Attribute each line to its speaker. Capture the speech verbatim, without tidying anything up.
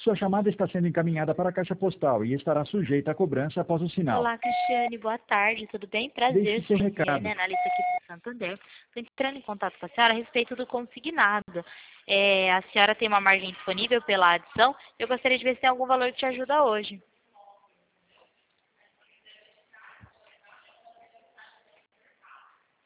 Speaker 1: Sua chamada está sendo encaminhada para a caixa postal e estará sujeita a cobrança após o sinal.
Speaker 2: Olá, Cristiane, boa tarde, tudo bem? Prazer,
Speaker 1: Deixe
Speaker 2: sou
Speaker 1: seu recado.
Speaker 2: Cristiane, analista aqui do Santander. Estou entrando em contato com a senhora a respeito do consignado. É, a senhora tem uma margem disponível pela adição? Eu gostaria de ver se tem algum valor que te ajuda hoje.